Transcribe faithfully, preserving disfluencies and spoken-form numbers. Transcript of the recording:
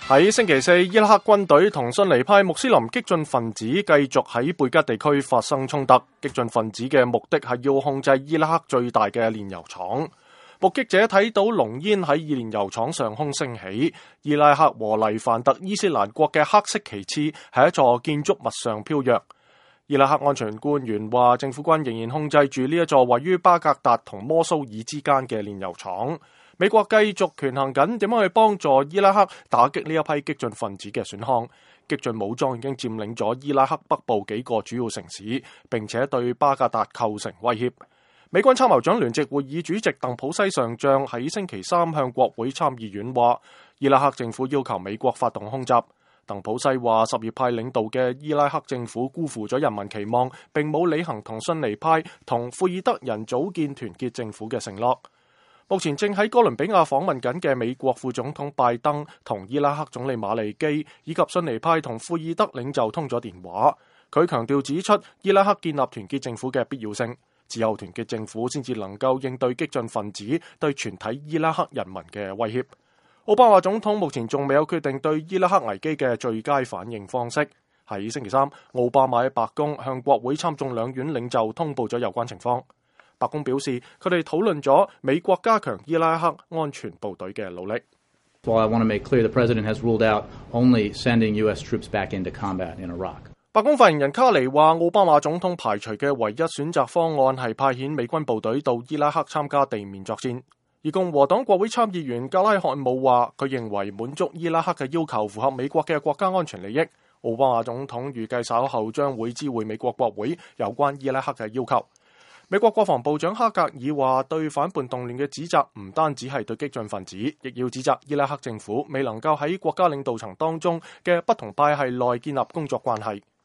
喺星期四，伊拉克軍隊同遜尼派穆斯林激進分子繼續喺貝吉地區發生衝突。激進分子嘅目的係要控制伊拉克最大嘅煉油廠。目擊者睇到濃煙喺煉油廠上空升起，伊拉克和黎凡特伊斯蘭國嘅黑色旗幟喺一座建築物上飄躍。伊拉克安全官員話，政府軍仍然控制住呢一座位於巴格達同摩蘇爾之間嘅煉油廠。美國繼續權衡緊點樣去幫助伊拉克打擊呢一批激進分子嘅選項。激進武裝已經佔領咗伊拉克北部幾個主要城市，並且對巴格達構成威脅。美軍參謀長聯席會議主席鄧普西上將喺星期三向國會參議院話，伊拉克政府要求美國發動空襲。鄧普西話，什葉派領導嘅伊拉克政府辜負咗人民期望，並冇履行同遜尼派同庫爾德人組建團結政府嘅承諾。目前正喺哥倫比亞訪問緊嘅美國副總統拜登同伊拉克總理馬利基以及遜尼派同庫爾德領袖通咗電話。佢強調指出，伊拉克建立團結政府嘅必要性，只有團結政府先至能夠應對激進分子對全體伊拉克人民嘅威脅。奧巴馬總統目前仲未有決定對伊拉克危機嘅最佳反應方式。喺星期三，奧巴馬喺白宮向國會參眾兩院領袖通報咗有關情況。白宮表示，佢哋討論咗美國加強伊拉克安全部隊嘅努力。 While I want to make clear the president has ruled out only sending U S troops back into combat in Iraq. 白宮發言人卡尼話，奧巴馬總統排除嘅唯一選擇方案係派遣美軍部隊到伊拉克參加地面作戰。而共和黨國會參議員格拉漢姆話，佢認為滿足伊拉克嘅要求符合美國嘅國家安全利益。奧巴馬總統預計稍後將會知會美國國會有關伊拉克嘅要求。美國國防部長哈格爾話，對反叛動亂嘅指責唔單止係對激進分子，亦要指責伊拉克政府未能夠喺國家領導層當中嘅不同派系內建立工作關係。